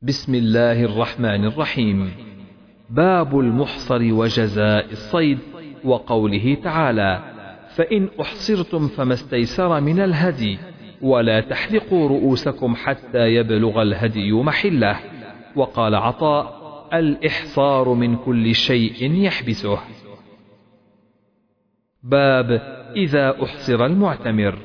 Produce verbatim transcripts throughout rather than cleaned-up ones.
بسم الله الرحمن الرحيم. باب المحصر وجزاء الصيد، وقوله تعالى: فإن أحصرتم فما استيسر من الهدي ولا تحلقوا رؤوسكم حتى يبلغ الهدي محله. وقال عطاء: الإحصار من كل شيء يحبسه. باب إذا أحصر المعتمر.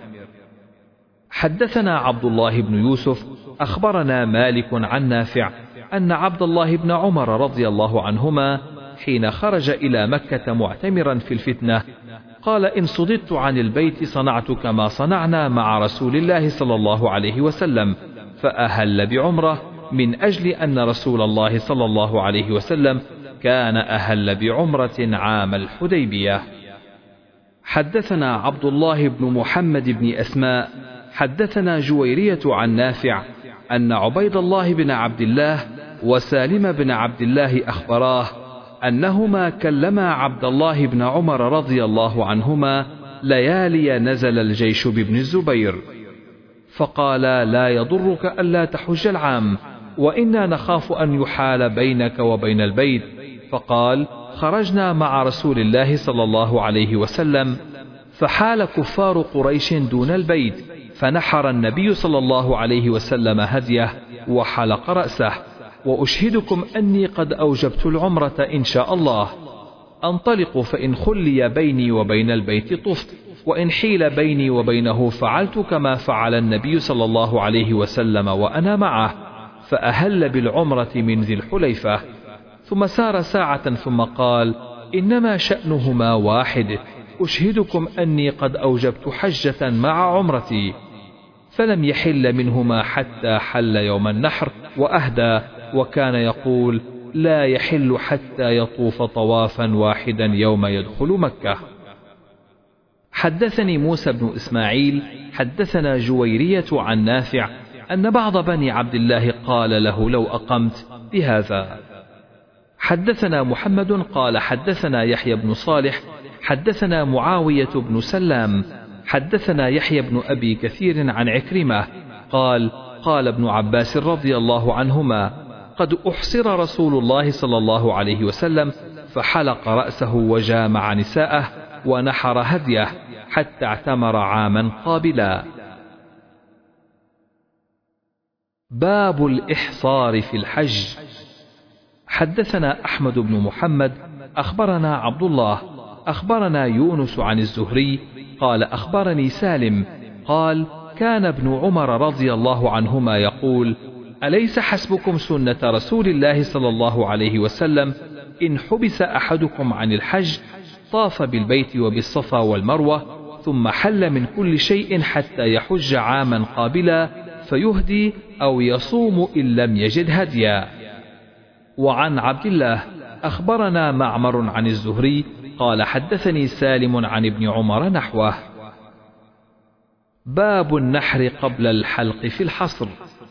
حدثنا عبد الله بن يوسف أخبرنا مالك عن نافع أن عبد الله بن عمر رضي الله عنهما حين خرج إلى مكة معتمرا في الفتنة قال: إن صددت عن البيت صنعت كما صنعنا مع رسول الله صلى الله عليه وسلم، فأهل بعمرة من أجل أن رسول الله صلى الله عليه وسلم كان أهل بعمرة عام الحديبية. حدثنا عبد الله بن محمد بن أسماء حدثنا جويرية عن نافع أن عبيد الله بن عبد الله وسالم بن عبد الله أخبراه أنهما كلما عبد الله بن عمر رضي الله عنهما ليالي نزل الجيش بابن الزبير، فقال: لا يضرك ألا تحج العام، وإنا نخاف أن يحال بينك وبين البيت. فقال: خرجنا مع رسول الله صلى الله عليه وسلم فحال كفار قريش دون البيت، فنحر النبي صلى الله عليه وسلم هديه وحلق رأسه، وأشهدكم أني قد أوجبت العمرة إن شاء الله. أنطلق فإن خلي بيني وبين البيت طفت، وإن حيل بيني وبينه فعلت كما فعل النبي صلى الله عليه وسلم وأنا معه، فأهل بالعمرة من ذي الحليفة. ثم سار ساعة ثم قال: إنما شأنهما واحد، أشهدكم أني قد أوجبت حجة مع عمرتي. فلم يحل منهما حتى حل يوم النحر وأهدى، وكان يقول: لا يحل حتى يطوف طوافا واحدا يوم يدخل مكة. حدثني موسى بن إسماعيل حدثنا جويرية عن نافع أن بعض بني عبد الله قال له: لو أقمت بهذا. حدثنا محمد قال حدثنا يحيى بن صالح حدثنا معاوية بن سلام حدثنا يحيى بن أبي كثير عن عكرمة قال: قال ابن عباس رضي الله عنهما: قد أحصر رسول الله صلى الله عليه وسلم فحلق رأسه وجامع نساءه ونحر هديه حتى اعتمر عاما قابلا. باب الإحصار في الحج. حدثنا أحمد بن محمد أخبرنا عبد الله أخبرنا يونس عن الزهري قال: أخبرني سالم قال: كان ابن عمر رضي الله عنهما يقول: أليس حسبكم سنة رسول الله صلى الله عليه وسلم إن حبس أحدكم عن الحج طاف بالبيت وبالصفا والمروة ثم حل من كل شيء حتى يحج عاما قابلا فيهدي أو يصوم إن لم يجد هديا. وعن عبد الله أخبرنا معمر عن الزهري قال: حدثني سالم عن ابن عمر نحوه. باب النحر قبل الحلق في الحصر.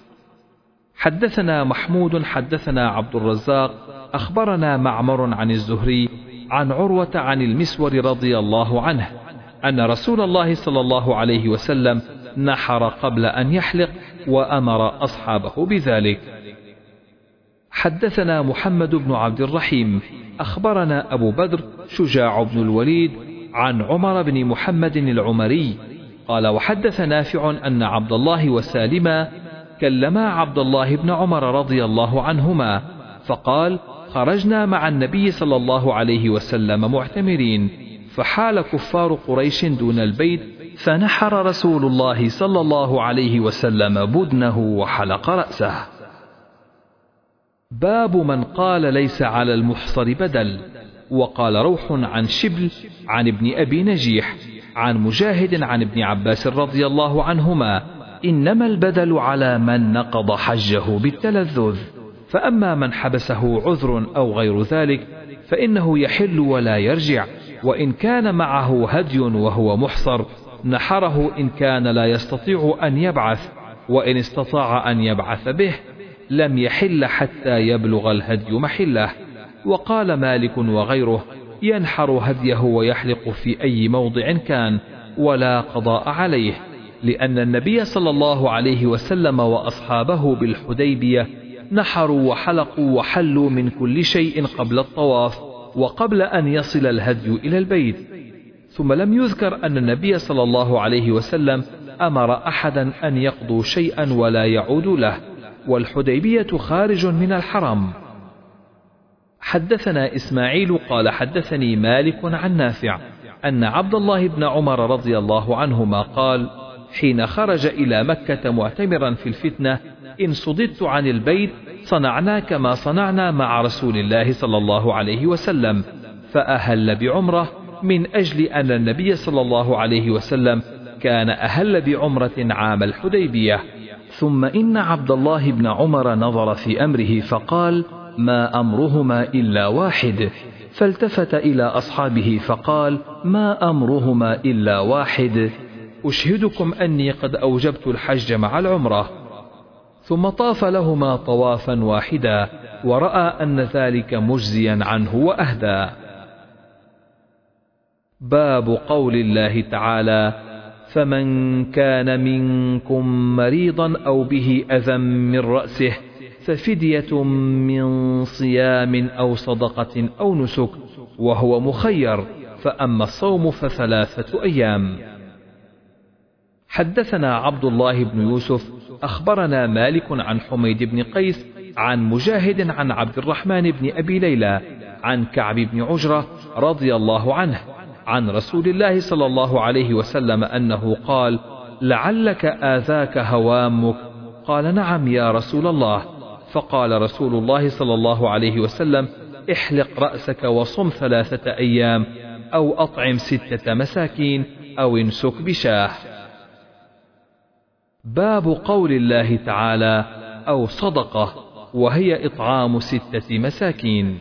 حدثنا محمود حدثنا عبد الرزاق أخبرنا معمر عن الزهري عن عروة عن المسور رضي الله عنه أن رسول الله صلى الله عليه وسلم نحر قبل أن يحلق وأمر أصحابه بذلك. حدثنا محمد بن عبد الرحيم أخبرنا أبو بدر شجاع بن الوليد عن عمر بن محمد العمري قال: وحدث نافع أن عبد الله وسالما كلما عبد الله بن عمر رضي الله عنهما فقال: خرجنا مع النبي صلى الله عليه وسلم معتمرين، فحال كفار قريش دون البيت، فنحر رسول الله صلى الله عليه وسلم بدنه وحلق رأسه. باب من قال ليس على المحصر بدل. وقال روح عن شبل عن ابن أبي نجيح عن مجاهد عن ابن عباس رضي الله عنهما: إنما البدل على من نقض حجه بالتلذذ، فأما من حبسه عذر أو غير ذلك فإنه يحل ولا يرجع، وإن كان معه هدي وهو محصر نحره إن كان لا يستطيع أن يبعث، وإن استطاع أن يبعث به لم يحل حتى يبلغ الهدي محله. وقال مالك وغيره: ينحر هديه ويحلق في أي موضع كان ولا قضاء عليه، لأن النبي صلى الله عليه وسلم وأصحابه بالحديبية نحروا وحلقوا وحلوا من كل شيء قبل الطواف وقبل أن يصل الهدي إلى البيت. ثم لم يذكر أن النبي صلى الله عليه وسلم أمر أحدا أن يقضوا شيئا ولا يعود له، والحديبية خارج من الحرم. حدثنا إسماعيل قال حدثني مالك عن نافع أن عبد الله بن عمر رضي الله عنهما قال: حين خرج إلى مكة معتمرا في الفتنة: إن صددت عن البيت صنعنا كما صنعنا مع رسول الله صلى الله عليه وسلم، فأهل بعمرة من أجل أن النبي صلى الله عليه وسلم كان أهل بعمرة عام الحديبية. ثم إن عبد الله بن عمر نظر في أمره فقال: ما أمرهما إلا واحد، فالتفت إلى أصحابه فقال: ما أمرهما إلا واحد، أشهدكم أني قد أوجبت الحج مع العمرة. ثم طاف لهما طوافا واحدا، ورأى أن ذلك مجزيا عنه وأهدى. باب قول الله تعالى: فمن كان منكم مريضا أو به أذى من رأسه ففدية من صيام أو صدقة أو نسك، وهو مخير، فأما الصوم فثلاثة أيام. حدثنا عبد الله بن يوسف أخبرنا مالك عن حميد بن قيس عن مجاهد عن عبد الرحمن بن أبي ليلى عن كعب بن عجرة رضي الله عنه عن رسول الله صلى الله عليه وسلم أنه قال: لعلك آذاك هوامك؟ قال: نعم يا رسول الله. فقال رسول الله صلى الله عليه وسلم: احلق رأسك وصم ثلاثة أيام، أو أطعم ستة مساكين، أو انسك بشاه. باب قول الله تعالى: أو صدقة، وهي إطعام ستة مساكين.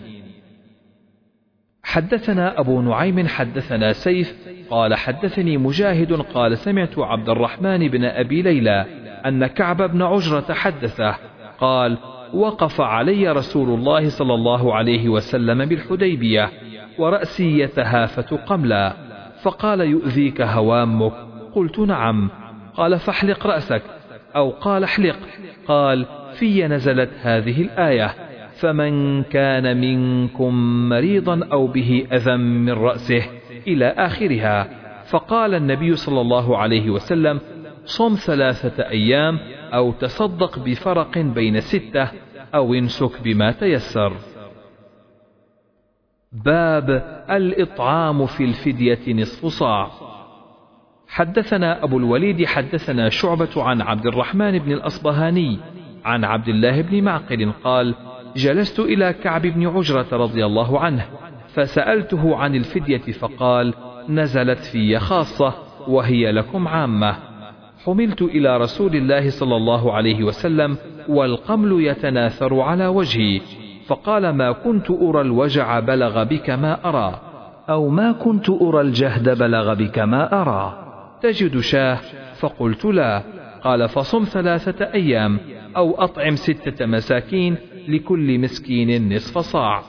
حدثنا أبو نعيم حدثنا سيف قال حدثني مجاهد قال سمعت عبد الرحمن بن أبي ليلى أن كعب بن عجرة حدثه قال: وقف علي رسول الله صلى الله عليه وسلم بالحديبية ورأسي يتهافت قملا، فقال: يؤذيك هوامك؟ قلت: نعم. قال: فاحلق رأسك، أو قال: احلق. قال: في نزلت هذه الآية: فمن كان منكم مريضا أو به أذى من رأسه، إلى آخرها. فقال النبي صلى الله عليه وسلم: صم ثلاثة أيام، أو تصدق بفرق بين ستة، أو انسك بما تيسر. باب الإطعام في الفدية نصف صاع. حدثنا أبو الوليد حدثنا شعبة عن عبد الرحمن بن الأصبهاني عن عبد الله بن معقل قال: جلست إلى كعب بن عجرة رضي الله عنه فسألته عن الفدية فقال: نزلت في خاصة وهي لكم عامة. حملت إلى رسول الله صلى الله عليه وسلم والقمل يتناثر على وجهي، فقال: ما كنت أرى الوجع بلغ بك ما أرى، أو ما كنت أرى الجهد بلغ بك ما أرى، تجد شاه؟ فقلت: لا. قال: فصم ثلاثة أيام، أو أطعم ستة مساكين، لكل مسكين نصف صاع.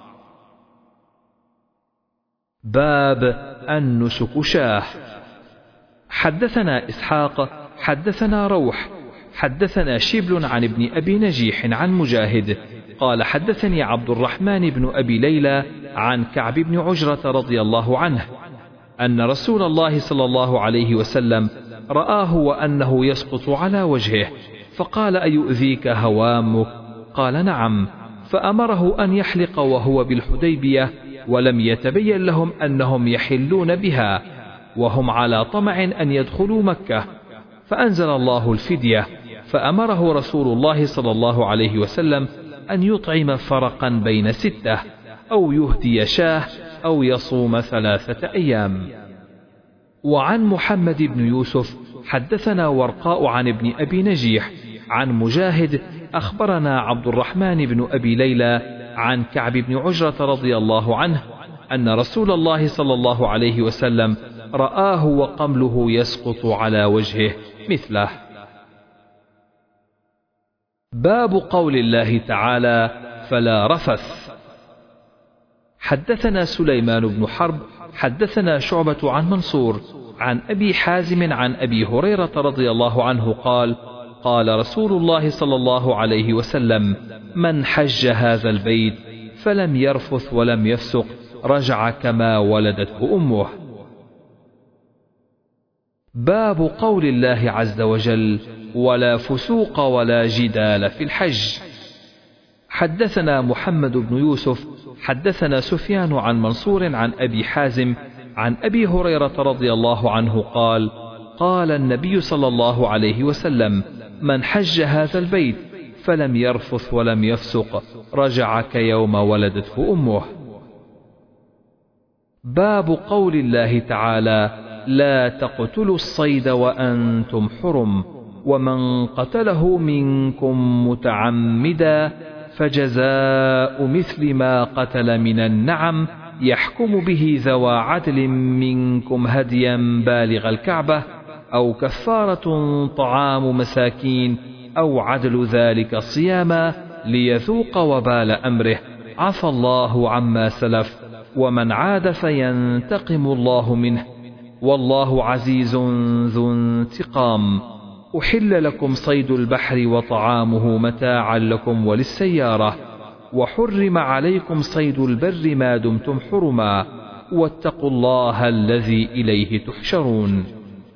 باب النسك شاه. حدثنا إسحاق حدثنا روح حدثنا شبل عن ابن أبي نجيح عن مجاهد قال: حدثني عبد الرحمن بن أبي ليلى عن كعب بن عجرة رضي الله عنه أن رسول الله صلى الله عليه وسلم رآه وأنه يسقط على وجهه، فقال: أيؤذيك هوامك؟ قال: نعم. فأمره أن يحلق وهو بالحديبية، ولم يتبين لهم أنهم يحلون بها، وهم على طمع أن يدخلوا مكة. فأنزل الله الفدية، فأمره رسول الله صلى الله عليه وسلم أن يطعم فرقا بين ستة، أو يهدي شاه، أو يصوم ثلاثة أيام. وعن محمد بن يوسف حدثنا ورقاء عن ابن أبي نجيح عن مجاهد أخبرنا عبد الرحمن بن أبي ليلى عن كعب بن عجرة رضي الله عنه أن رسول الله صلى الله عليه وسلم رآه وقمله يسقط على وجهه مثله. باب قول الله تعالى: فلا رفث. حدثنا سليمان بن حرب حدثنا شعبة عن منصور عن أبي حازم عن أبي هريرة رضي الله عنه قال: قال رسول الله صلى الله عليه وسلم: من حج هذا البيت فلم يرفث ولم يفسق رجع كما ولدته أمه. باب قول الله عز وجل: ولا فسوق ولا جدال في الحج. حدثنا محمد بن يوسف حدثنا سفيان عن منصور عن أبي حازم عن أبي هريرة رضي الله عنه قال: قال النبي صلى الله عليه وسلم: من حج هذا البيت فلم يرفث ولم يفسق رجع كيوم ولدته أمه. باب قول الله تعالى: لا تقتلوا الصيد وأنتم حرم، ومن قتله منكم متعمدا فجزاء مثل ما قتل من النعم يحكم به ذوى عدل منكم هديا بالغ الكعبة أو كفارة طعام مساكين أو عدل ذلك صياما ليذوق وبال أمره، عفى الله عما سلف، ومن عاد فينتقم الله منه، والله عزيز ذو انتقام. أحل لكم صيد البحر وطعامه متاعا لكم وللسيارة، وحرم عليكم صيد البر ما دمتم حرما، واتقوا الله الذي إليه تحشرون.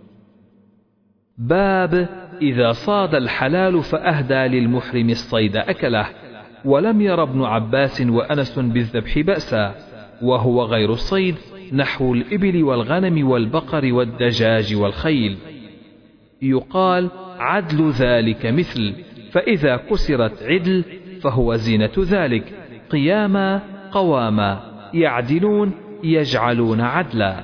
باب إذا صاد الحلال فأهدى للمحرم الصيد أكله، ولم ير ابن عباس وأنس بالذبح بأسا، وهو غير الصيد نحو الإبل والغنم والبقر والدجاج والخيل. يقال عدل ذلك مثل، فإذا كسرت عدل فهو زينة ذلك، قياما قواما، يعدلون يجعلون عدلا.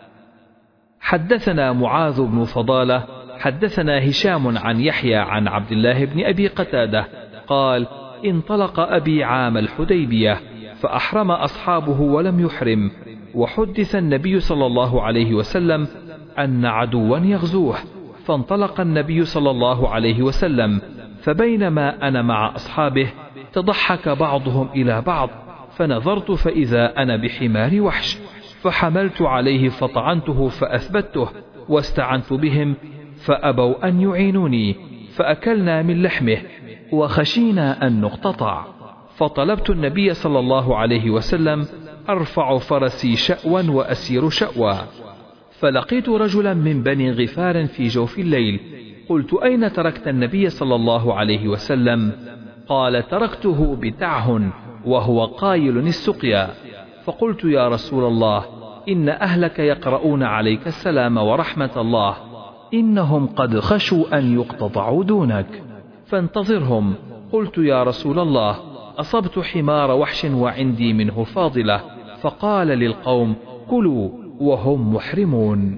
حدثنا معاذ بن فضالة حدثنا هشام عن يحيى عن عبد الله بن أبي قتادة قال: انطلق أبي عام الحديبية فأحرم أصحابه ولم يحرم، وحدث النبي صلى الله عليه وسلم أن عدوا يغزوه، فانطلق النبي صلى الله عليه وسلم، فبينما أنا مع أصحابه تضحك بعضهم إلى بعض، فنظرت فإذا أنا بحمار وحش، فحملت عليه فطعنته فأثبته، واستعنت بهم فأبوا أن يعينوني، فأكلنا من لحمه وخشينا أن نقتطع، فطلبت النبي صلى الله عليه وسلم أرفع فرسي شأوا وأسير شأوا، فلقيت رجلا من بني غفار في جوف الليل، قلت: أين تركت النبي صلى الله عليه وسلم؟ قال: تركته بتعه وهو قايل السقيا. فقلت: يا رسول الله، إن أهلك يقرؤون عليك السلام ورحمة الله، إنهم قد خشوا أن يقتطعوا دونك، فانتظرهم. قلت: يا رسول الله، أصبت حمار وحش وعندي منه فاضلة. فقال للقوم: كلوا وهم محرمون.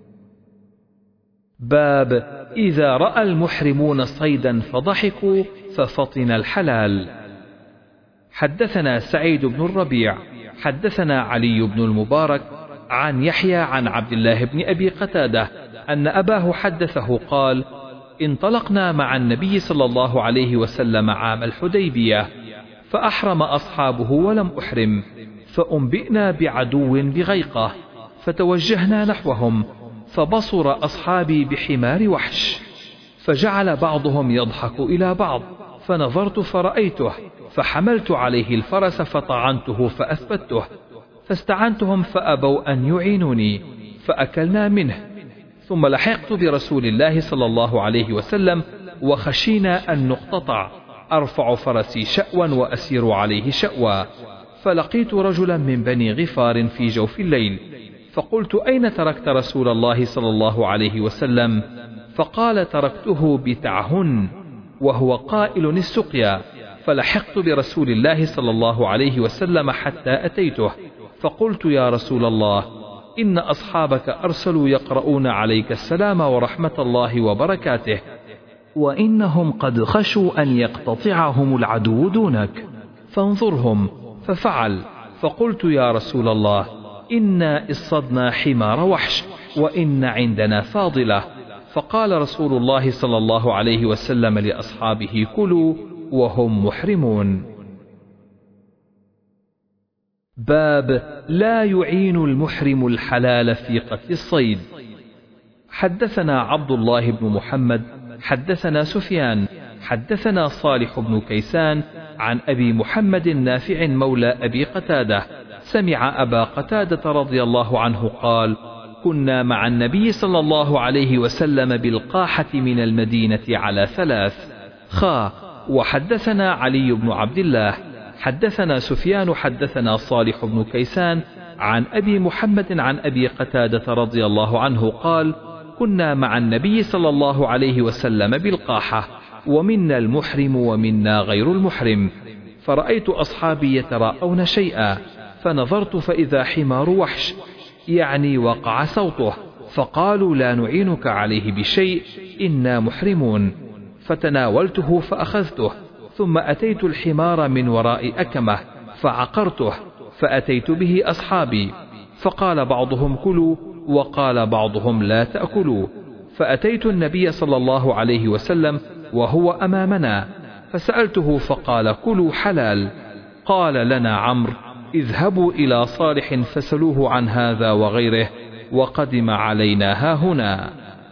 باب إذا رأى المحرمون صيدا فضحكوا ففطن الحلال. حدثنا سعيد بن الربيع حدثنا علي بن المبارك عن يحيى عن عبد الله بن أبي قتادة أن أباه حدثه قال: انطلقنا مع النبي صلى الله عليه وسلم عام الحديبية، فأحرم أصحابه ولم أحرم، فأنبئنا بعدو بغيقة، فتوجهنا نحوهم، فبصر أصحابي بحمار وحش، فجعل بعضهم يضحك إلى بعض، فنظرت فرأيته، فحملت عليه الفرس فطعنته فأثبته، فاستعنتهم فأبوا أن يعينوني، فأكلنا منه، ثم لحقت برسول الله صلى الله عليه وسلم، وخشينا أن نقتطع، أرفع فرسي شأوا وأسير عليه شأوا، فلقيت رجلا من بني غفار في جوف الليل، فقلت: أين تركت رسول الله صلى الله عليه وسلم؟ فقال: تركته بتعهن وهو قائل السقيا، فلحقت برسول الله صلى الله عليه وسلم حتى أتيته، فقلت: يا رسول الله، إن أصحابك أرسلوا يقرؤون عليك السلام ورحمة الله وبركاته، وإنهم قد خشوا أن يقتطعهم العدو دونك، فانظرهم. ففعل. فقلت: يا رسول الله، إنا اصطدنا حمار وحش، وإن عندنا فاضلة. فقال رسول الله صلى الله عليه وسلم لأصحابه: كلوا وهم محرمون. باب لا يعين المحرم الحلال في قتل الصيد. حدثنا عبد الله بن محمد حدثنا سفيان حدثنا صالح بن كيسان عن أبي محمد نافع مولى أبي قتادة سمع أبا قتادة رضي الله عنه قال: كنا مع النبي صلى الله عليه وسلم بالقاحة من المدينة على ثلاث. خا. وحدثنا علي بن عبد الله حدثنا سفيان حدثنا صالح بن كيسان عن أبي محمد عن أبي قتادة رضي الله عنه قال: كنا مع النبي صلى الله عليه وسلم بالقاحة، ومنا المحرم ومنا غير المحرم، فرأيت أصحابي يتراءون شيئا، فنظرت فإذا حمار وحش، يعني وقع صوته، فقالوا: لا نعينك عليه بشيء، إنا محرمون. فتناولته فأخذته، ثم أتيت الحمار من وراء أكمة فعقرته، فأتيت به أصحابي، فقال بعضهم: كلوا، وقال بعضهم: لا تأكلوا. فأتيت النبي صلى الله عليه وسلم وهو أمامنا، فسألته فقال: كلوا حلال. قال لنا عمرو: اذهبوا إلى صالح فسلوه عن هذا وغيره، وقدم علينا هاهنا.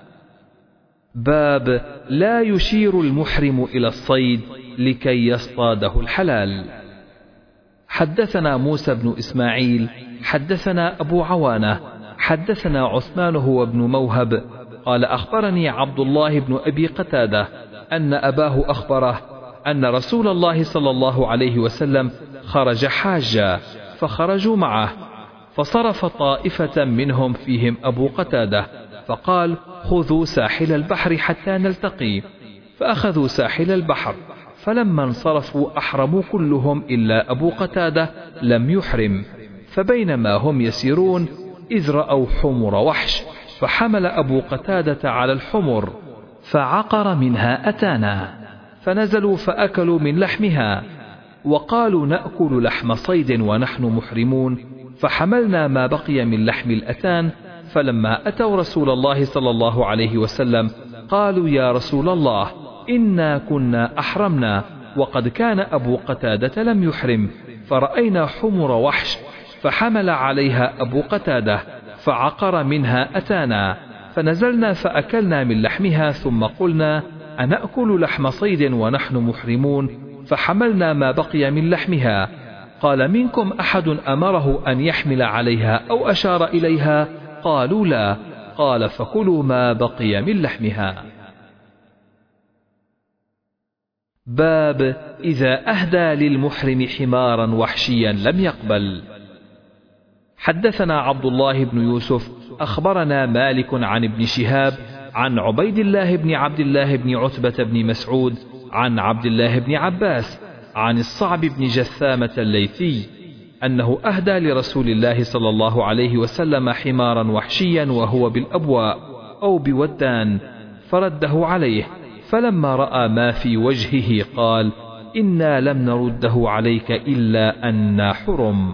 باب لا يشير المحرم إلى الصيد لكي يصطاده الحلال. حدثنا موسى بن إسماعيل حدثنا أبو عوانة حدثنا عثمان هو ابن موهب قال: أخبرني عبد الله بن أبي قتادة أن أباه أخبره أن رسول الله صلى الله عليه وسلم خرج حاجا، فخرجوا معه، فصرف طائفة منهم فيهم أبو قتادة، فقال: خذوا ساحل البحر حتى نلتقي. فأخذوا ساحل البحر، فلما انصرفوا أحرموا كلهم إلا أبو قتادة لم يحرم. فبينما هم يسيرون إذ رأوا حمر وحش، فحمل أبو قتادة على الحمر فعقر منها أتانا، فنزلوا فأكلوا من لحمها، وقالوا: نأكل لحم صيد ونحن محرمون، فحملنا ما بقي من لحم الأتان. فلما أتوا رسول الله صلى الله عليه وسلم قالوا: يا رسول الله، إنا كنا أحرمنا، وقد كان أبو قتادة لم يحرم، فرأينا حمر وحش، فحمل عليها أبو قتادة فعقر منها أتانا، فنزلنا فأكلنا من لحمها، ثم قلنا: أنأكل لحم صيد ونحن محرمون، فحملنا ما بقي من لحمها. قال: منكم أحد أمره أن يحمل عليها أو أشار إليها؟ قالوا: لا. قال: فكلوا ما بقي من لحمها. باب إذا أهدى للمحرم حمارا وحشيا لم يقبل. حدثنا عبد الله بن يوسف أخبرنا مالك عن ابن شهاب عن عبيد الله بن عبد الله بن عتبة بن مسعود عن عبد الله بن عباس عن الصعب بن جثامة الليثي أنه أهدى لرسول الله صلى الله عليه وسلم حمارا وحشيا وهو بالأبواء أو بودان، فرده عليه، فلما رأى ما في وجهه قال: إنا لم نرده عليك إلا أننا حرم.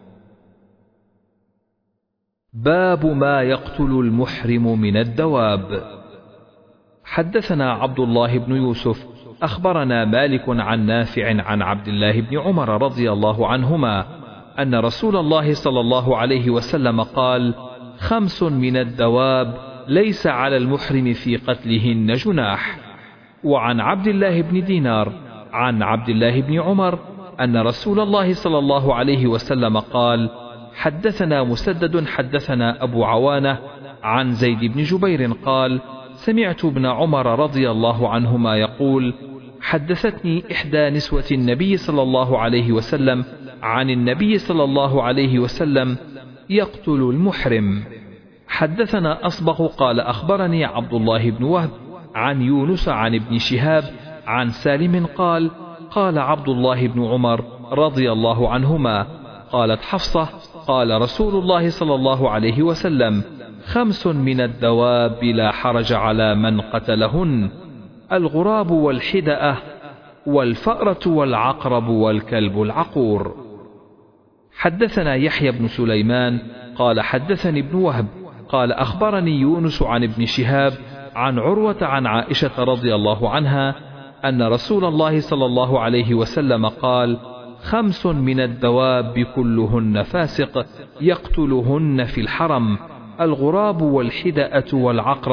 باب ما يقتل المحرم من الدواب. حدثنا عبد الله بن يوسف أخبرنا مالك عن نافع عن عبد الله بن عمر رضي الله عنهما أن رسول الله صلى الله عليه وسلم قال: خمس من الدواب ليس على المحرم في قتلهن جناح. وعن عبد الله بن دينار عن عبد الله بن عمر أن رسول الله صلى الله عليه وسلم قال: حدثنا مسدد حدثنا أبو عوانة عن زيد بن جبير قال: سمعت ابن عمر رضي الله عنهما يقول: حدثتني إحدى نسوة النبي صلى الله عليه وسلم عن النبي صلى الله عليه وسلم يقتل المحرم. حدثنا أصبغ قال: أخبرني عبد الله بن وهب عن يونس عن ابن شهاب عن سالم قال: قال عبد الله بن عمر رضي الله عنهما: قالت حفصة: قال رسول الله صلى الله عليه وسلم: خمس من الدواب لا حرج على من قتلهن: الغراب والحدأة والفأرة والعقرب والكلب العقور. حدثنا يحيى بن سليمان قال: حدثني ابن وهب قال: أخبرني يونس عن ابن شهاب عن عروة عن عائشة رضي الله عنها أن رسول الله صلى الله عليه وسلم قال: خمس من الدواب كلهن فاسق يقتلهن في الحرم: الغراب والحدأة والعقرب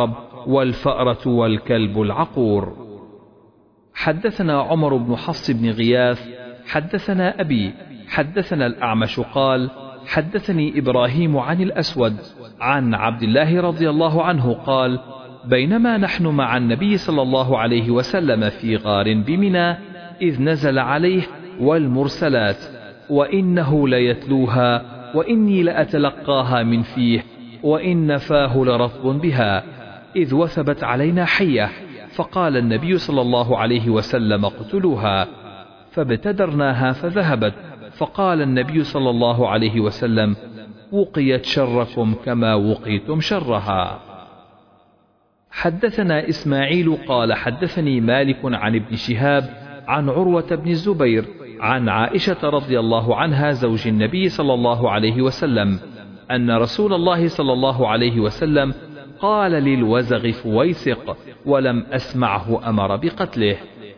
والفأرة والكلب العقور. حدثنا عمر بن حفص بن غياث حدثنا أبي حدثنا الأعمش قال حدثني إبراهيم عن الأسود عن عبد الله رضي الله عنه قال بينما نحن مع النبي صلى الله عليه وسلم في غار بمنى إذ نزل عليه والمرسلات وإنه ليتلوها وإني لأتلقاها من فيه وإن فاه لرطب بها إذ وثبت علينا حية فقال النبي صلى الله عليه وسلم اقتلوها فابتدرناها فذهبت فقال النبي صلى الله عليه وسلم وقيت شركم كما وقيتم شرها. حدثنا إسماعيل قال حدثني مالك عن ابن شهاب عن عروة بن الزبير عن عائشة رضي الله عنها زوج النبي صلى الله عليه وسلم أن رسول الله صلى الله عليه وسلم قال للوزغ فويسق ولم أسمعه أمر بقتله.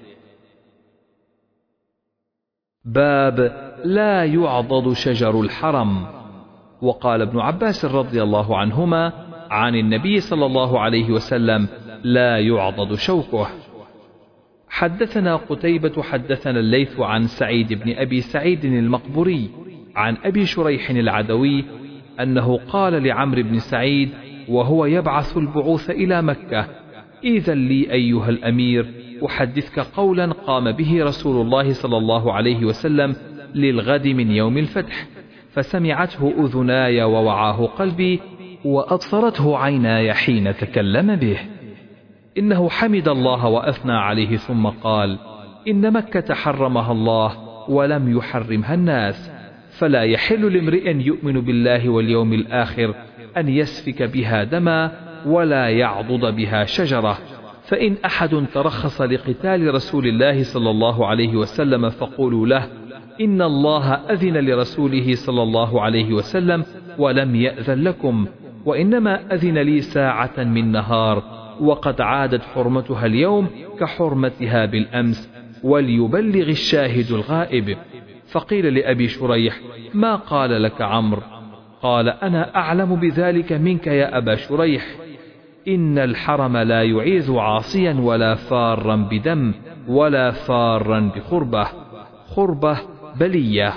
باب لا يعضد شجر الحرم. وقال ابن عباس رضي الله عنهما عن النبي صلى الله عليه وسلم لا يعضد شوكه. حدثنا قتيبة حدثنا الليث عن سعيد بن أبي سعيد المقبوري عن أبي شريح العدوي أنه قال لعمرو بن سعيد وهو يبعث البعوث إلى مكة إذن لي أيها الأمير أحدثك قولا قام به رسول الله صلى الله عليه وسلم للغد من يوم الفتح فسمعته أذناي ووعاه قلبي وأبصرته عيناي حين تكلم به. إنه حمد الله وأثنى عليه ثم قال إن مكة حرمها الله ولم يحرمها الناس فلا يحل لامرئ يؤمن بالله واليوم الآخر أن يسفك بها دما ولا يعضد بها شجرة. فإن أحد ترخص لقتال رسول الله صلى الله عليه وسلم فقولوا له إن الله أذن لرسوله صلى الله عليه وسلم ولم يأذن لكم وإنما أذن لي ساعة من نهار وقد عادت حرمتها اليوم كحرمتها بالأمس وليبلغ الشاهد الغائب. فقيل لأبي شريح ما قال لك عمرو؟ قال أنا أعلم بذلك منك يا أبا شريح. إن الحرم لا يعيذ عاصيا ولا فارا بدم ولا فارا بخربة خربة بلية.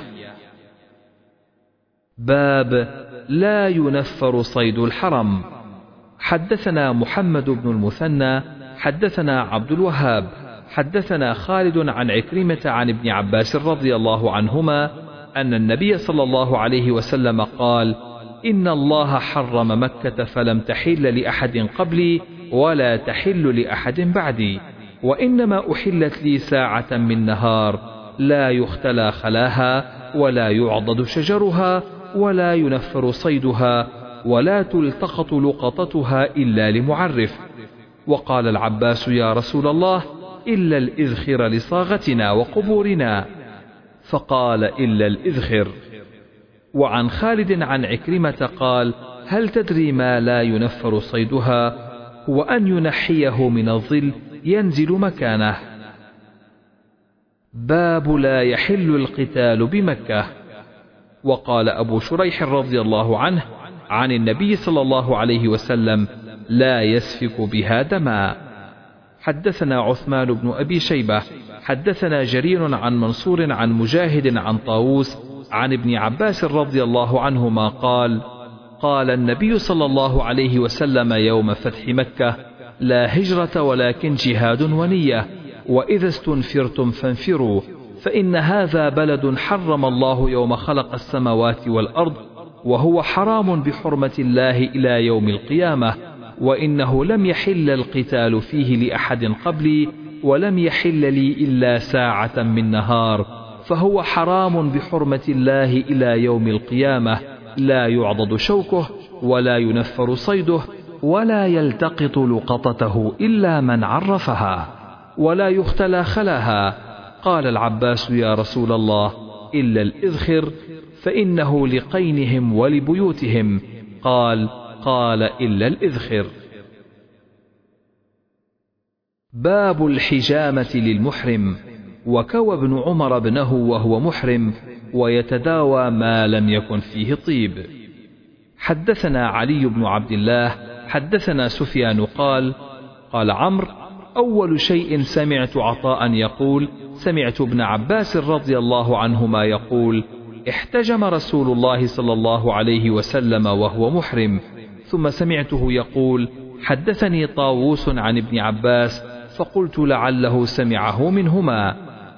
باب لا ينفر صيد الحرم. حدثنا محمد بن المثنى حدثنا عبد الوهاب حدثنا خالد عن عكرمة عن ابن عباس رضي الله عنهما أن النبي صلى الله عليه وسلم قال إن الله حرم مكة فلم تحل لأحد قبلي ولا تحل لأحد بعدي وإنما أحلت لي ساعة من نهار لا يختلى خلاها ولا يعضد شجرها ولا ينفر صيدها ولا تلتقط لقطتها إلا لمعرف. وقال العباس يا رسول الله إلا الإذخر لصاغتنا وقبورنا فقال إلا الإذخر. وعن خالد عن عكرمة قال هل تدري ما لا ينفر صيدها؟ هو أن ينحيه من الظل ينزل مكانه. باب لا يحل القتال بمكة. وقال أبو شريح رضي الله عنه عن النبي صلى الله عليه وسلم لا يسفك بها دما. حدثنا عثمان بن أبي شيبة حدثنا جرير عن منصور عن مجاهد عن طاووس عن ابن عباس رضي الله عنهما قال قال النبي صلى الله عليه وسلم يوم فتح مكة لا هجرة ولكن جهاد ونية وإذا استنفرتم فانفروا فإن هذا بلد حرم الله يوم خلق السماوات والأرض وهو حرام بحرمة الله إلى يوم القيامة وإنه لم يحل القتال فيه لأحد قبلي ولم يحل لي إلا ساعة من نهار فهو حرام بحرمة الله إلى يوم القيامة لا يعضد شوكه ولا ينفر صيده ولا يلتقط لقطته إلا من عرفها ولا يختلى خلاها. قال العباس يا رسول الله إلا الإذخر فإنه لقينهم ولبيوتهم. قال قال إلا الإذخر. باب الحجامة للمحرم. وكوى ابن عمر ابنه وهو محرم ويتداوى ما لم يكن فيه طيب. حدثنا علي بن عبد الله حدثنا سفيان قال قال عمرو أول شيء سمعت عطاء يقول سمعت ابن عباس رضي الله عنهما يقول احتجم رسول الله صلى الله عليه وسلم وهو محرم. ثم سمعته يقول حدثني طاووس عن ابن عباس فقلت لعله سمعه منهما.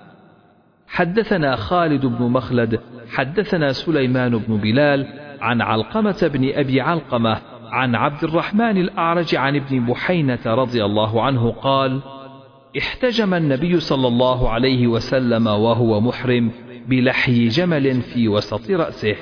حدثنا خالد بن مخلد حدثنا سليمان بن بلال عن علقمة بن أبي علقمة عن عبد الرحمن الأعرج عن ابن بحينة رضي الله عنه قال احتجم النبي صلى الله عليه وسلم وهو محرم بلحي جمل في وسط رأسه.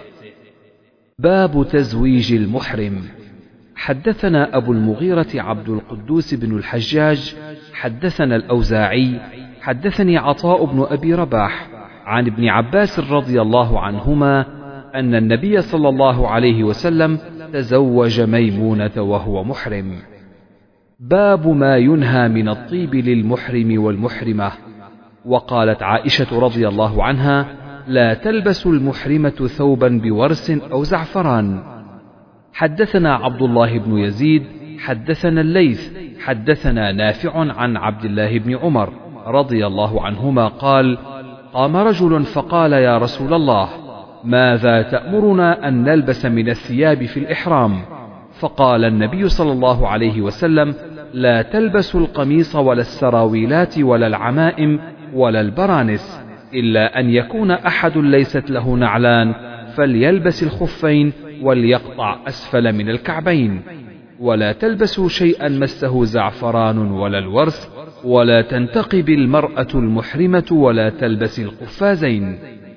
باب تزويج المحرم. حدثنا أبو المغيرة عبد القدوس بن الحجاج حدثنا الأوزاعي حدثني عطاء بن أبي رباح عن ابن عباس رضي الله عنهما أن النبي صلى الله عليه وسلم تزوج ميمونة وهو محرم. باب ما ينهى من الطيب للمحرم والمحرمة. وقالت عائشة رضي الله عنها لا تلبس المحرمة ثوبا بورس أو زعفران. حدثنا عبد الله بن يزيد حدثنا الليث حدثنا نافع عن عبد الله بن عمر رضي الله عنهما قال قام رجل فقال يا رسول الله ماذا تأمرنا أن نلبس من الثياب في الإحرام؟ فقال النبي صلى الله عليه وسلم لا تلبسوا القميص ولا السراويلات ولا العمائم ولا البرانس إلا أن يكون أحد ليست له نعلان فليلبس الخفين وليقطع أسفل من الكعبين. ولا تلبسوا شيئا مسه زعفران ولا الورس ولا تنتقب المرأة المحرمة ولا تلبس القفازين.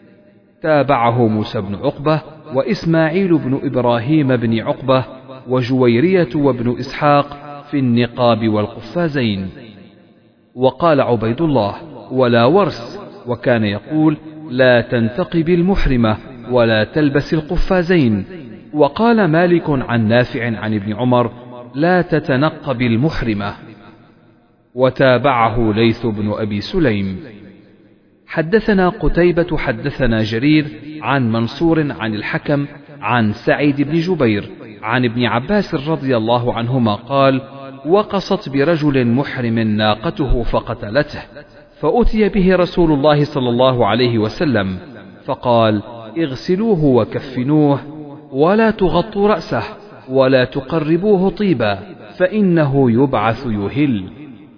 تابعه موسى بن عقبة وإسماعيل بن إبراهيم بن عقبة وجويرية وابن إسحاق في النقاب والقفازين. وقال عبيد الله ولا ورس، وكان يقول لا تنتقب المحرمة ولا تلبس القفازين. وقال مالك عن نافع عن ابن عمر لا تتنقب المحرمة. وتابعه ليث بن أبي سليم. حدثنا قتيبة حدثنا جرير عن منصور عن الحكم عن سعيد بن جبير عن ابن عباس رضي الله عنهما قال وقصت برجل محرم ناقته فقتلته، فأتي به رسول الله صلى الله عليه وسلم فقال اغسلوه وكفنوه ولا تغطوا رأسه ولا تقربوه طيبا فإنه يبعث يهل.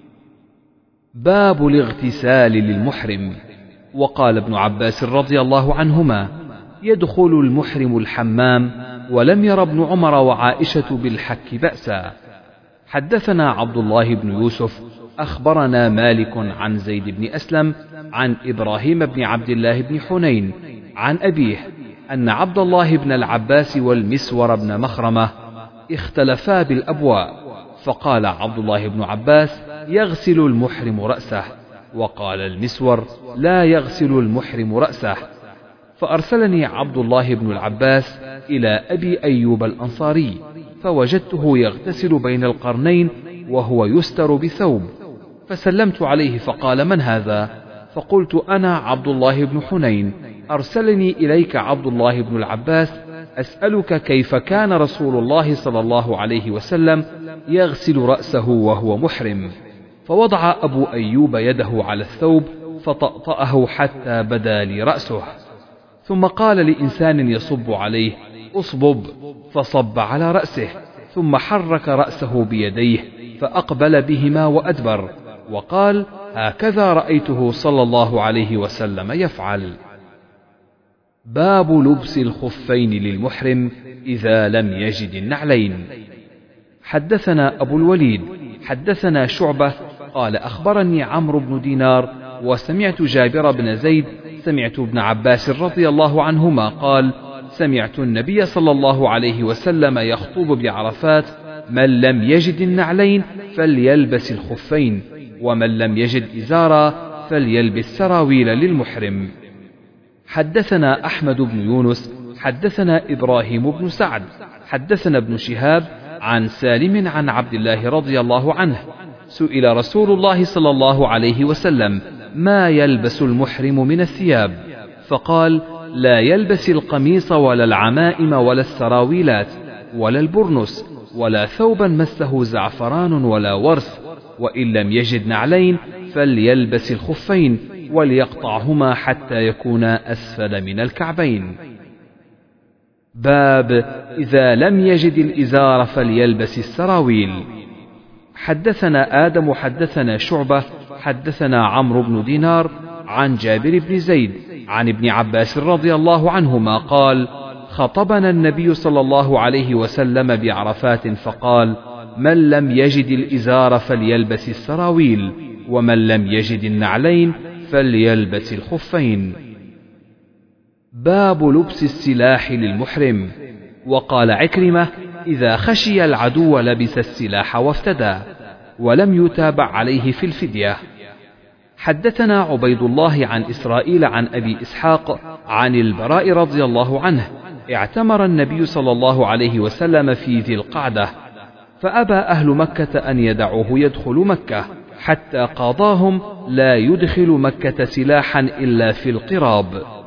باب الاغتسال للمحرم. وقال ابن عباس رضي الله عنهما يدخل المحرم الحمام ولم ير ابن عمر وعائشة بالحك بأسا. حدثنا عبد الله بن يوسف أخبرنا مالك عن زيد بن أسلم عن إبراهيم بن عبد الله بن حنين عن أبيه أن عبد الله بن العباس والمسور بن مخرمة اختلفا بالأبواء، فقال عبد الله بن عباس يغسل المحرم رأسه، وقال المسور لا يغسل المحرم رأسه. فأرسلني عبد الله بن العباس إلى أبي أيوب الأنصاري فوجدته يغتسل بين القرنين وهو يستر بثوب، فسلمت عليه فقال من هذا؟ فقلت أنا عبد الله بن حنين، أرسلني إليك عبد الله بن العباس أسألك كيف كان رسول الله صلى الله عليه وسلم يغسل رأسه وهو محرم. فوضع أبو أيوب يده على الثوب فطأطأه حتى بدا لي رأسه، ثم قال لإنسان يصب عليه أصبب، فصب على رأسه، ثم حرك رأسه بيديه فأقبل بهما وأدبر، وقال هكذا رأيته صلى الله عليه وسلم يفعل. باب لبس الخفين للمحرم إذا لم يجد النعلين. حدثنا أبو الوليد حدثنا شعبة قال أخبرني عمرو بن دينار وسمعت جابر بن زيد سمعت ابن عباس رضي الله عنهما قال سمعت النبي صلى الله عليه وسلم يخطب بعرفات من لم يجد النعلين فليلبس الخفين، ومن لم يجد إزارا فليلبس سراويل للمحرم. حدثنا أحمد بن يونس حدثنا إبراهيم بن سعد حدثنا ابن شهاب عن سالم عن عبد الله رضي الله عنه سئل رسول الله صلى الله عليه وسلم ما يلبس المحرم من الثياب؟ فقال لا يلبس القميص ولا العمائم ولا السراويلات ولا البرنس، ولا ثوبا مسه زعفران ولا ورس، وإن لم يجد نعلين فليلبس الخفين وليقطعهما حتى يكونا أسفل من الكعبين. باب إذا لم يجد الإزار فليلبس السراويل. حدثنا آدم حدثنا شعبة حدثنا عمرو بن دينار عن جابر بن زيد عن ابن عباس رضي الله عنهما قال: خطبنا النبي صلى الله عليه وسلم بعرفات فقال: من لم يجد الإزار فليلبس السراويل، ومن لم يجد النعلين فليلبس الخفين. باب لبس السلاح للمحرم. وقال عكرمة: إذا خشي العدو لبس السلاح وافتدى، ولم يتابع عليه في الفدية. حدثنا عبيد الله عن إسرائيل عن أبي إسحاق عن البراء رضي الله عنه: اعتمر النبي صلى الله عليه وسلم في ذي القعدة، فأبى أهل مكة أن يدعوه يدخل مكة حتى قاضاهم لا يدخل مكة سلاحا إلا في القراب.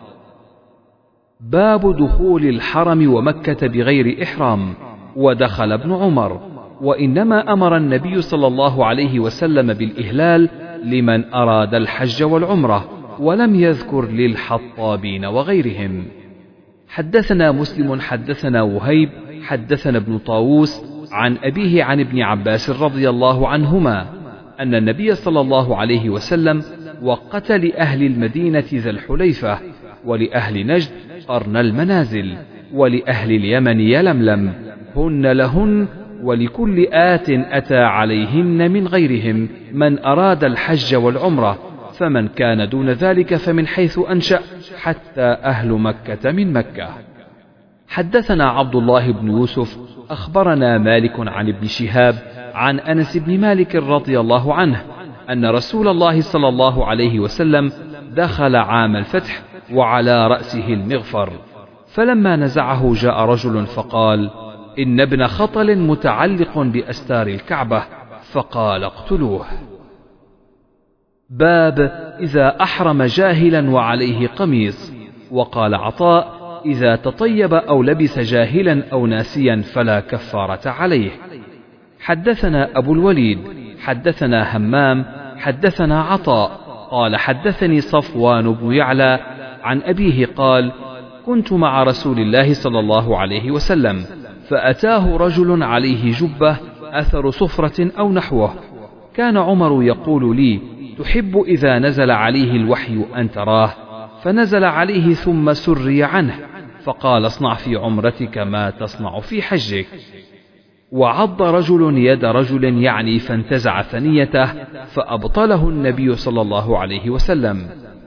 باب دخول الحرم ومكة بغير إحرام. ودخل ابن عمر، وإنما أمر النبي صلى الله عليه وسلم بالإهلال لمن أراد الحج والعمرة، ولم يذكر للحطابين وغيرهم. حدثنا مسلم حدثنا وهيب حدثنا ابن طاووس عن أبيه عن ابن عباس رضي الله عنهما أن النبي صلى الله عليه وسلم وقت لأهل المدينة ذا الحليفة، ولأهل نجد قرن المنازل، ولأهل اليمن يلملم، هن لهن، ولكل آت أتى عليهن من غيرهم من أراد الحج والعمرة، فمن كان دون ذلك فمن حيث أنشأ حتى أهل مكة من مكة. حدثنا عبد الله بن يوسف أخبرنا مالك عن ابن شهاب عن أنس بن مالك رضي الله عنه أن رسول الله صلى الله عليه وسلم دخل عام الفتح وعلى رأسه المغفر، فلما نزعه جاء رجل فقال: إن ابن خطل متعلق بأستار الكعبة، فقال: اقتلوه. باب إذا أحرم جاهلا وعليه قميص. وقال عطاء: إذا تطيب أو لبس جاهلا أو ناسيا فلا كفارة عليه. حدثنا أبو الوليد حدثنا همام حدثنا عطاء قال: حدثني صفوان بن يعلى عن أبيه قال: كنت مع رسول الله صلى الله عليه وسلم، فأتاه رجل عليه جبة أثر صفرة أو نحوه، كان عمر يقول لي: تحب إذا نزل عليه الوحي أن تراه؟ فنزل عليه ثم سري عنه، فقال: اصنع في عمرتك ما تصنع في حجك. وعض رجل يد رجل يعني فانتزع ثنيته، فأبطله النبي صلى الله عليه وسلم.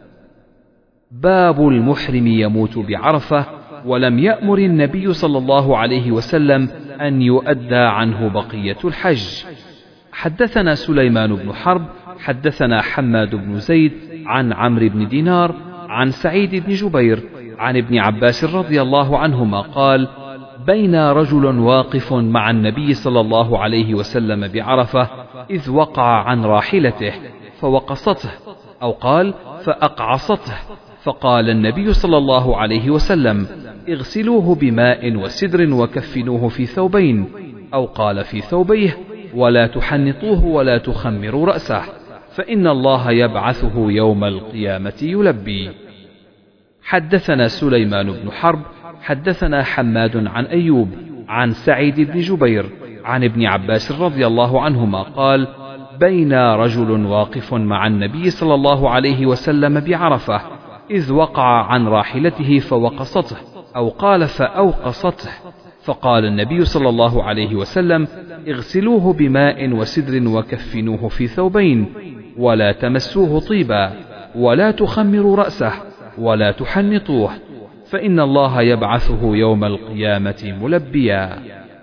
باب المحرم يموت بعرفة، ولم يأمر النبي صلى الله عليه وسلم أن يؤدى عنه بقية الحج. حدثنا سليمان بن حرب حدثنا حماد بن زيد عن عمرو بن دينار عن سعيد بن جبير عن ابن عباس رضي الله عنهما قال: بين رجل واقف مع النبي صلى الله عليه وسلم بعرفة إذ وقع عن راحلته فوقصته، أو قال فأقعصته، فقال النبي صلى الله عليه وسلم: اغسلوه بماء وسدر وكفنوه في ثوبين، أو قال في ثوبيه، ولا تحنطوه ولا تخمروا رأسه، فإن الله يبعثه يوم القيامة يلبي. حدثنا سليمان بن حرب حدثنا حماد عن أيوب عن سعيد بن جبير عن ابن عباس رضي الله عنهما قال: بين رجل واقف مع النبي صلى الله عليه وسلم بعرفة إذ وقع عن راحلته فوقصته، أو قال فأوقصته، فقال النبي صلى الله عليه وسلم: اغسلوه بماء وسدر وكفنوه في ثوبين، ولا تمسوه طيبا، ولا تخمروا رأسه، ولا تحنطوه، فإن الله يبعثه يوم القيامة ملبيا.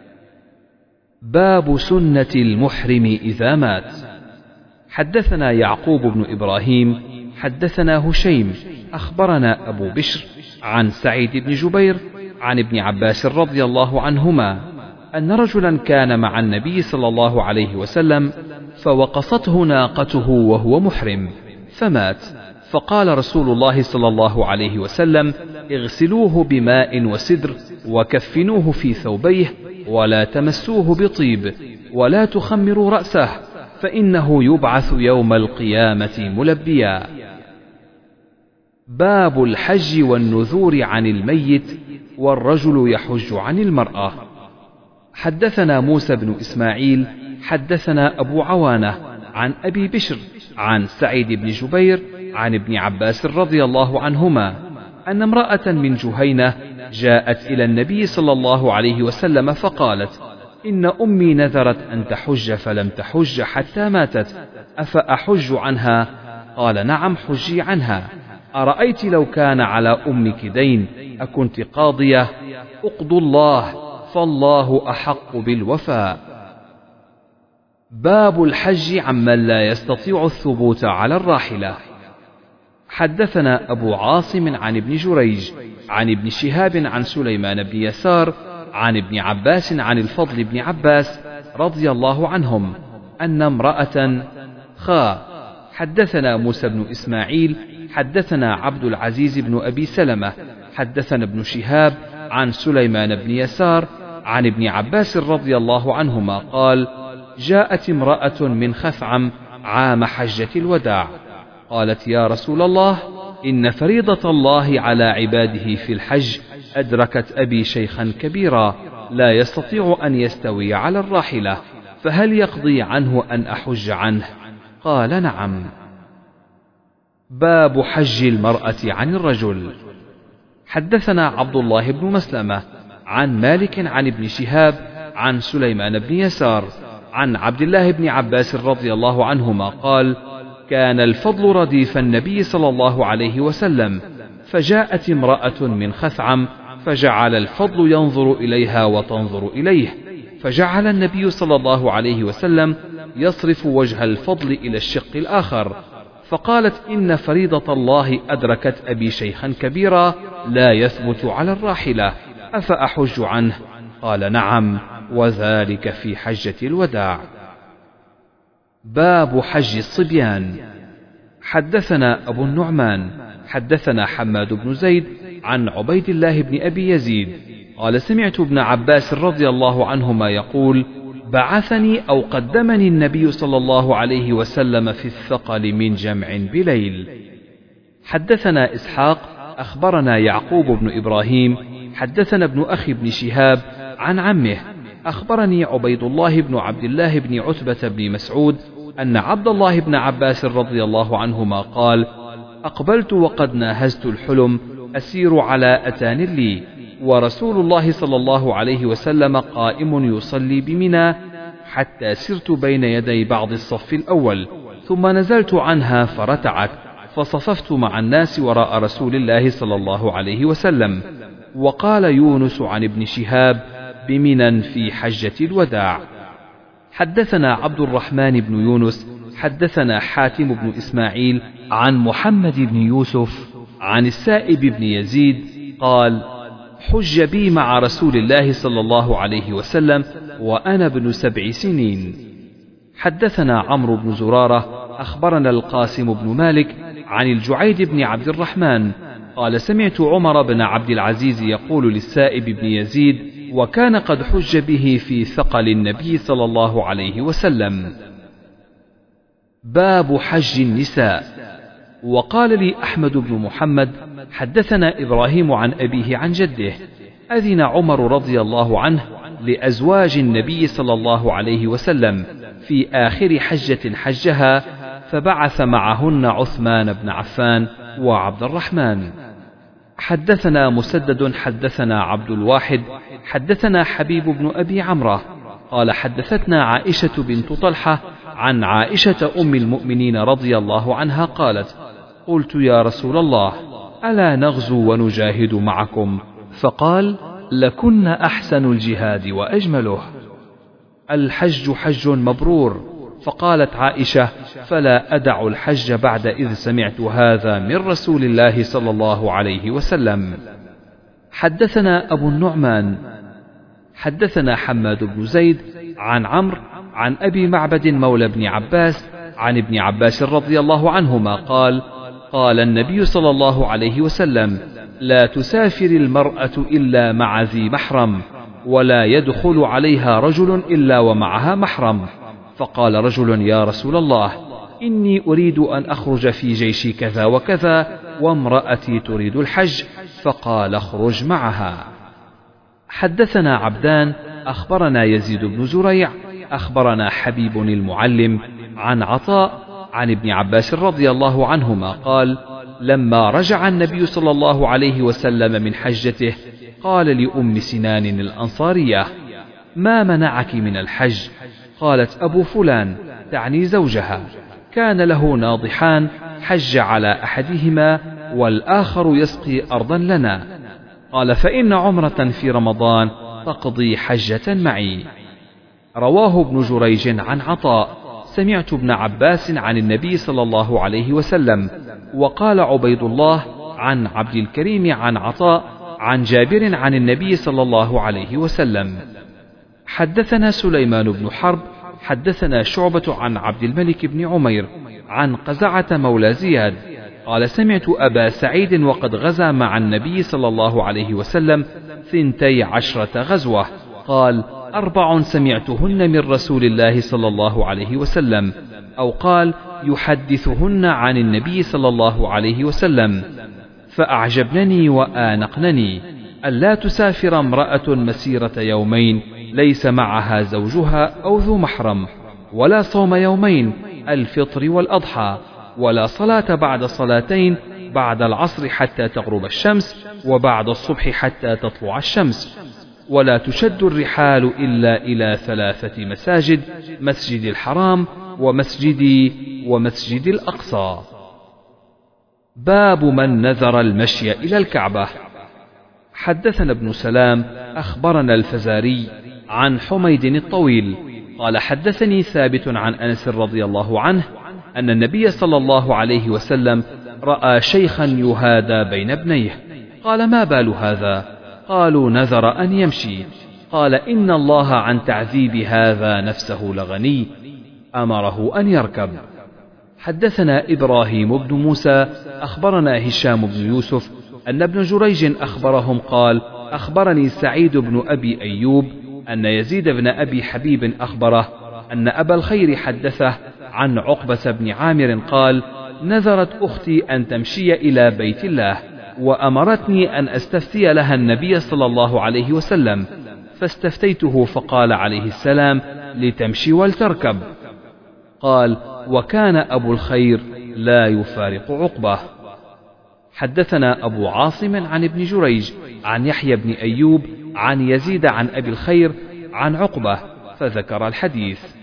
باب سنة المحرم إذا مات. حدثنا يعقوب بن إبراهيم حدثنا هشيم أخبرنا أبو بشر عن سعيد بن جبير عن ابن عباس رضي الله عنهما أن رجلا كان مع النبي صلى الله عليه وسلم فوقصته ناقته وهو محرم فمات، فقال رسول الله صلى الله عليه وسلم: اغسلوه بماء وسدر وكفنوه في ثوبيه، ولا تمسوه بطيب ولا تخمروا رأسه فإنه يبعث يوم القيامة ملبيا. باب الحج والنذور عن الميت والرجل يحج عن المرأة. حدثنا موسى بن إسماعيل حدثنا أبو عوانة عن أبي بشر عن سعيد بن جبير عن ابن عباس رضي الله عنهما أن امرأة من جهينة جاءت إلى النبي صلى الله عليه وسلم فقالت: إن أمي نذرت أن تحج فلم تحج حتى ماتت، أفأحج عنها؟ قال: نعم، حجي عنها. أرأيت لو كان على أمك دين أكنت قاضية؟ اقضوا الله، فالله أحق بالوفاء. باب الحج عمن لا يستطيع الثبوت على الراحلة. حدثنا أبو عاصم عن ابن جريج عن ابن شهاب عن سليمان بن يسار عن ابن عباس عن الفضل بن عباس رضي الله عنهم أن امرأة خا. حدثنا موسى بن إسماعيل حدثنا عبد العزيز بن أبي سلمة حدثنا ابن شهاب عن سليمان بن يسار عن ابن عباس رضي الله عنهما قال: جاءت امرأة من خثعم عام حجة الوداع، قالت: يا رسول الله، إن فريضة الله على عباده في الحج أدركت أبي شيخا كبيرا لا يستطيع أن يستوي على الراحلة، فهل يقضي عنه أن أحج عنه؟ قال: نعم. باب حج المرأة عن الرجل. حدثنا عبد الله بن مسلمة عن مالك عن ابن شهاب عن سليمان بن يسار عن عبد الله بن عباس رضي الله عنهما قال: كان الفضل رديف النبي صلى الله عليه وسلم، فجاءت امرأة من خثعم فجعل الفضل ينظر إليها وتنظر إليه، فجعل النبي صلى الله عليه وسلم يصرف وجه الفضل إلى الشق الآخر، فقالت: إن فريضة الله أدركت أبي شيخا كبيرا لا يثبت على الراحلة، أفأحج عنه؟ قال: نعم، وذلك في حجة الوداع. باب حج الصبيان. حدثنا أبو النعمان حدثنا حماد بن زيد عن عبيد الله بن أبي يزيد قال: سمعت ابن عباس رضي الله عنهما يقول: بعثني أو قدمني النبي صلى الله عليه وسلم في الثقل من جمع بليل. حدثنا إسحاق أخبرنا يعقوب بن إبراهيم حدثنا ابن أخي بن شهاب عن عمه أخبرني عبيد الله بن عبد الله بن عتبة بن مسعود أن عبد الله بن عباس رضي الله عنهما قال: أقبلت وقد ناهزت الحلم أسير على أتان لي، ورسول الله صلى الله عليه وسلم قائم يصلي بمنى، حتى سرت بين يدي بعض الصف الأول، ثم نزلت عنها فرتعت، فصففت مع الناس وراء رسول الله صلى الله عليه وسلم. وقال يونس عن ابن شهاب: بمنى في حجة الوداع. حدثنا عبد الرحمن بن يونس حدثنا حاتم بن إسماعيل عن محمد بن يوسف عن السائب بن يزيد قال: حج بي مع رسول الله صلى الله عليه وسلم وأنا ابن سبع سنين. حدثنا عمرو بن زرارة أخبرنا القاسم بن مالك عن الجعيد بن عبد الرحمن قال: سمعت عمر بن عبد العزيز يقول للسائب بن يزيد وكان قد حج به في ثقل النبي صلى الله عليه وسلم: باب حج النساء. وقال لي أحمد بن محمد حدثنا إبراهيم عن أبيه عن جده: أذن عمر رضي الله عنه لأزواج النبي صلى الله عليه وسلم في آخر حجة حجها، فبعث معهن عثمان بن عفان وعبد الرحمن. حدثنا مسدد حدثنا عبد الواحد حدثنا حبيب بن أبي عمرة قال: حدثتنا عائشة بنت طلحة عن عائشة أم المؤمنين رضي الله عنها قالت: قلت يا رسول الله، ألا نغزو ونجاهد معكم؟ فقال: لكن أحسن الجهاد وأجمله. الحج حج مبرور. فقالت عائشة: فلا أدع الحج بعد إذ سمعت هذا من رسول الله صلى الله عليه وسلم. حدثنا أبو النعمان حدثنا حماد بن زيد عن عمرو عن أبي معبد مولى بن عباس عن ابن عباس رضي الله عنهما قال: قال النبي صلى الله عليه وسلم: لا تسافر المرأة إلا مع ذي محرم، ولا يدخل عليها رجل إلا ومعها محرم. فقال رجل: يا رسول الله، إني أريد أن أخرج في جيش كذا وكذا وامرأتي تريد الحج. فقال: اخرج معها. حدثنا عبدان أخبرنا يزيد بن زريع أخبرنا حبيب المعلم عن عطاء عن ابن عباس رضي الله عنهما قال: لما رجع النبي صلى الله عليه وسلم من حجته قال لأم سنان الأنصارية: ما منعك من الحج؟ قالت: أبو فلان، تعني زوجها، كان له ناضحان، حج على أحدهما والآخر يسقي أرضا لنا. قال: فإن عمرة في رمضان تقضي حجة معي. رواه ابن جريج عن عطاء: سمعت ابن عباس عن النبي صلى الله عليه وسلم. وقال عبيد الله عن عبد الكريم عن عطاء عن جابر عن النبي صلى الله عليه وسلم. حدثنا سليمان بن حرب حدثنا شعبة عن عبد الملك بن عمير عن قزعة مولى زياد قال: سمعت أبا سعيد وقد غزا مع النبي صلى الله عليه وسلم ثنتي عشرة غزوة، قال: أربع سمعتهن من رسول الله صلى الله عليه وسلم، أو قال: يحدثهن عن النبي صلى الله عليه وسلم، فأعجبنني وآنقنني: ألا تسافر امرأة مسيرة يومين ليس معها زوجها أو ذو محرم، ولا صوم يومين الفطر والأضحى، ولا صلاة بعد صلاتين، بعد العصر حتى تغرب الشمس، وبعد الصبح حتى تطلع الشمس، ولا تشد الرحال إلا إلى ثلاثة مساجد: مسجد الحرام ومسجدي ومسجد الأقصى. باب من نذر المشي إلى الكعبة. حدثنا ابن سلام أخبرنا الفزاري عن حميد الطويل قال: حدثني ثابت عن أنس رضي الله عنه أن النبي صلى الله عليه وسلم رأى شيخا يهادى بين ابنيه. قال: ما بال هذا؟ قالوا: نذر أن يمشي. قال: إن الله عن تعذيب هذا نفسه لغني، أمره أن يركب. حدثنا إبراهيم بن موسى أخبرنا هشام بن يوسف أن ابن جريج أخبرهم قال: أخبرني سعيد بن أبي أيوب أن يزيد بن أبي حبيب أخبره أن أبا الخير حدثه عن عقبة بن عامر قال: نذرت أختي أن تمشي إلى بيت الله، وأمرتني أن أستفتي لها النبي صلى الله عليه وسلم، فاستفتيته فقال عليه السلام: لتمشي ولتركب. قال: وكان أبو الخير لا يفارق عقبة. حدثنا أبو عاصم عن ابن جريج عن يحيى بن أيوب عن يزيد عن أبي الخير عن عقبة فذكر الحديث.